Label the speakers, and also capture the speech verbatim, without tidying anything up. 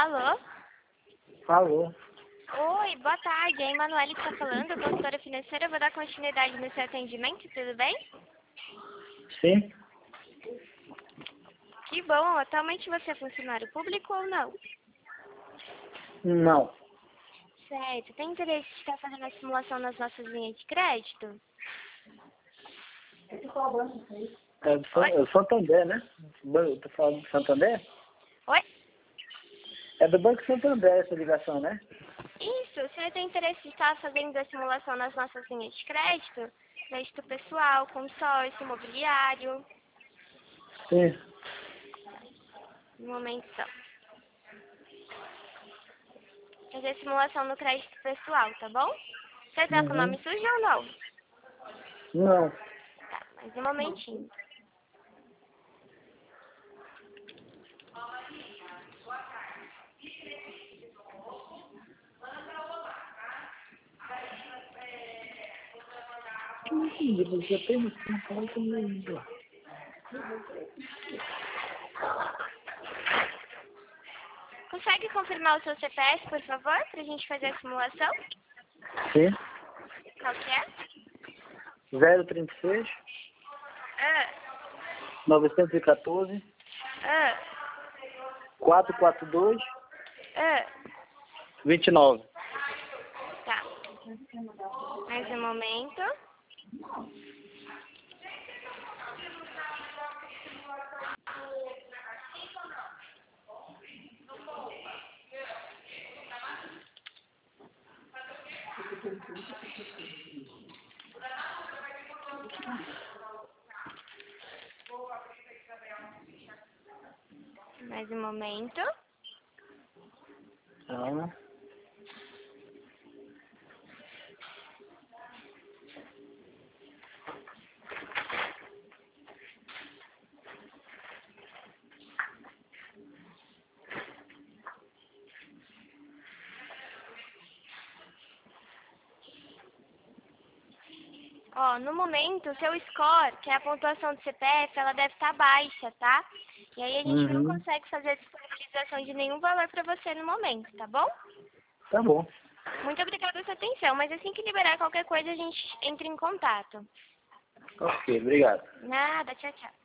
Speaker 1: Alô?
Speaker 2: Alô?
Speaker 1: Oi, boa tarde. É a Emanuele que está falando, consultora financeira. Eu vou dar continuidade no seu atendimento, tudo bem?
Speaker 2: Sim?
Speaker 1: Que bom. Atualmente você é funcionário público ou não?
Speaker 2: Não.
Speaker 1: Certo. Tem interesse em estar fazendo a simulação nas nossas linhas de crédito?
Speaker 2: É do San- é do Santander, né? Ban- Tô falando do Santander?
Speaker 1: Oi?
Speaker 2: É do Banco Santander essa ligação, né?
Speaker 1: Isso. Você tem interesse em estar fazendo a simulação nas nossas linhas de crédito? Crédito pessoal, consórcio, imobiliário?
Speaker 2: Sim.
Speaker 1: No momento, só. Fazer a simulação no crédito pessoal, tá bom? Você tá com o
Speaker 2: Uhum.
Speaker 1: nome sujo ou não?
Speaker 2: Não.
Speaker 1: Tá, mas um momentinho.
Speaker 2: Não entendi, você tem noção, fala comigo.
Speaker 1: Consegue confirmar o seu C P F, por favor, pra gente fazer a simulação?
Speaker 2: Sim.
Speaker 1: Qual que é?
Speaker 2: zero trinta e seis,
Speaker 1: Ah,
Speaker 2: novecentos e quatorze,
Speaker 1: ah,
Speaker 2: quatrocentos e quarenta e dois,
Speaker 1: ah.
Speaker 2: vinte e nove.
Speaker 1: Tá. Mais um momento. Mais um momento.
Speaker 2: Então,
Speaker 1: Ó, no momento, o seu score, que é a pontuação do C P F, ela deve estar baixa, tá? E aí a gente não
Speaker 2: uhum.
Speaker 1: consegue fazer a disponibilização de nenhum valor pra você no momento, tá bom?
Speaker 2: Tá bom.
Speaker 1: Muito obrigada pela sua atenção, mas assim que liberar qualquer coisa, a gente entra em contato.
Speaker 2: Ok, obrigado.
Speaker 1: Nada, tchau, tchau.